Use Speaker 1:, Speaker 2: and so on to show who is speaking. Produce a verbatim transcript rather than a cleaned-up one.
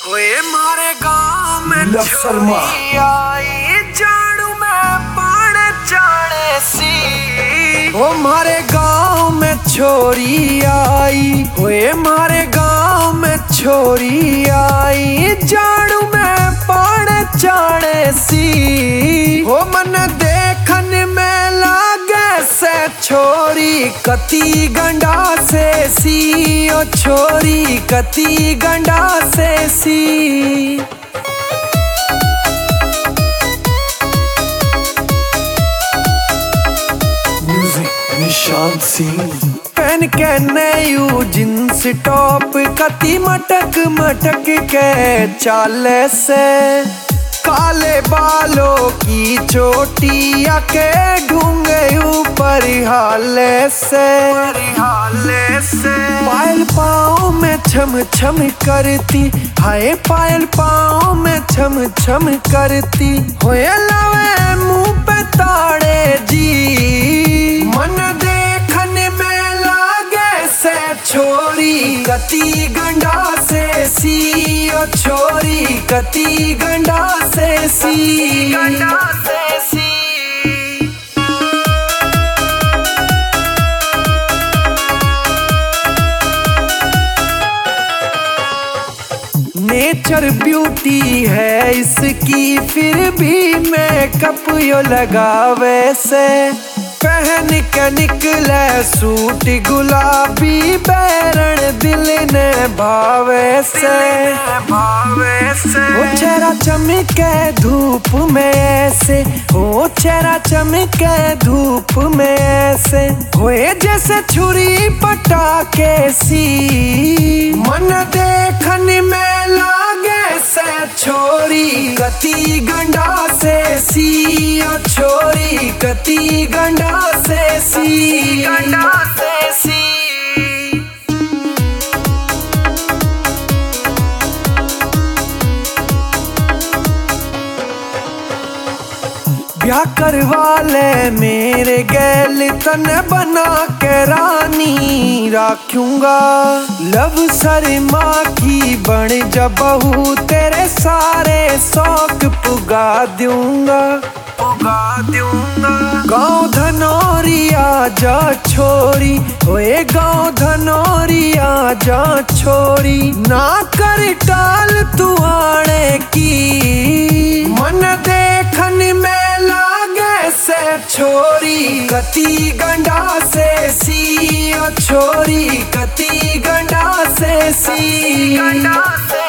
Speaker 1: होए मारे गाँव में छोरी आई जानू मैं पाने जाने सी। ओ मारे गाँव में छोरी आई, होए मारे गाँव में छोरी आई जानू मैं पाने जाने सी। ओ मन देखन में लागे से छोरी कती गंडा से सी। ओ छोरी कती गंडा से सी। म्यूजिक निशांत सिंह। पहन के नयू जींस टॉप कती मटक मटक के चाले से, काले बालों की चोटिया के ढूंगे ऊपर हाले से हाले से। पायल पाँव में छम छम करती, हाय पायल पाँव में छम छम करती। होए लावे मुंह पे ताड़े जी, मन देखन में लागे से छोरी कती गंडा से सी। ओ छोरी कती गंडा से सी गंडा से सी। नेचर ब्यूटी है इसकी, फिर भी मेकअप यो लगावे से। पहन के निकले सूट गुलाबी बैरण दिल ने भावे से भावे से। ओ चेहरा चमके धूप में ऐसे, ओ चेहरा चमके धूप में ऐसे। होए जैसे छुरी पटाके सी, मन देखन में लागे से छोरी कती गंडा से सी। ओ छोरी कती गंडा से सी गंडा से सी। ब्याह करवा ले मेरे गैल तन बना के रानी रखूंगा। लव शर्मा की बन जा बहू, तेरे सारे शौक पुगा दूंगा पुगा दूंगा। गाँव धनौरिया जा छोरी, ओए गाँव धनौरिया जा छोरी। ना कर टाल तू आने की, मन देखन में लागे से छोरी कती गंडा से सी। ओ छोरी कती गंडा से सी गंडा से।